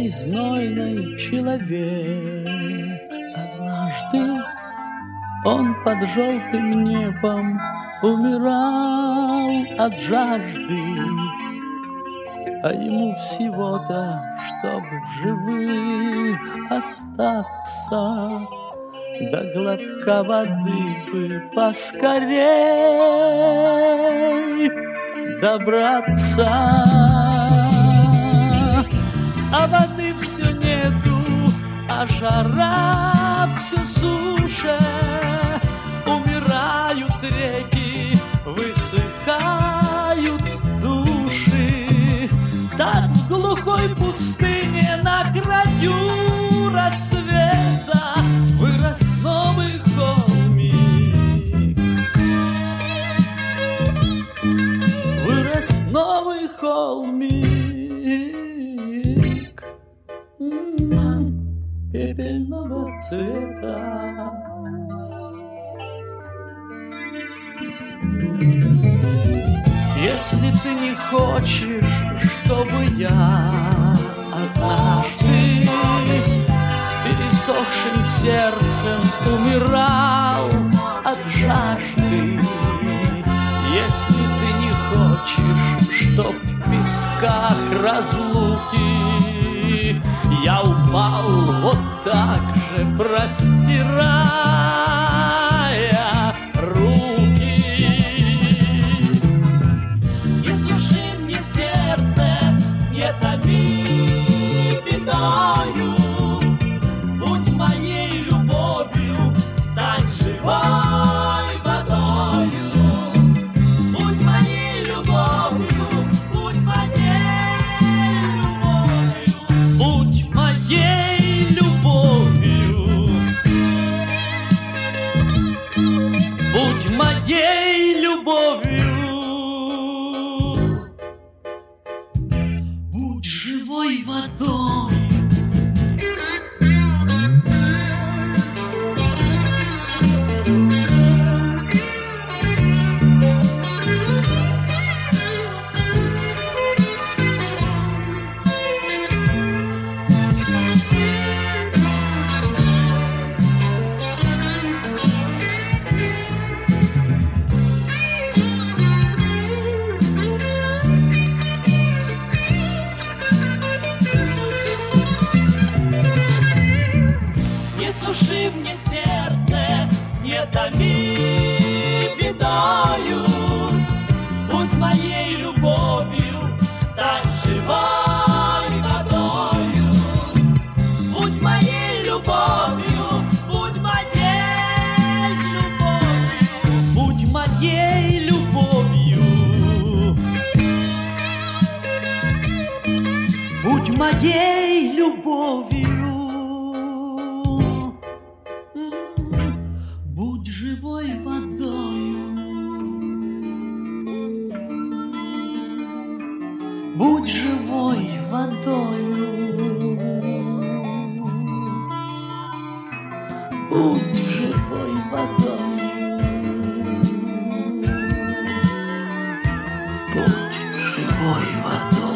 Ранний, знойный человек. Однажды он под желтым небом умирал от жажды, а ему всего-то, чтоб в живых остаться, до глотка воды бы поскорей добраться. А воды все нету, а жара все суше. Умирают реки, высыхают души. Так в глухой пустыне на краю рассвета вырос новый холмик. Вырос новый холмик пепельного цвета. Если ты не хочешь, чтобы я однажды с пересохшим сердцем умирал от жажды, если ты не хочешь, чтоб в песках разлуки я упал вот так же, простирая руки, не суши мне сердце, не томи бедою, будь моей любовью, стань живой водою, будь моей любовью, будь моей любовью, будь моей любовью, будь моей любовью, будь живой водой. Не суши мне сердце, не томи бедою, будь моей любовью, стань живой водою, будь моей любовью, будь моей любовью, будь моей любовью, будь моей любовью. Будь живой водою, будь живой водою, будь живой водою, будь живой водой.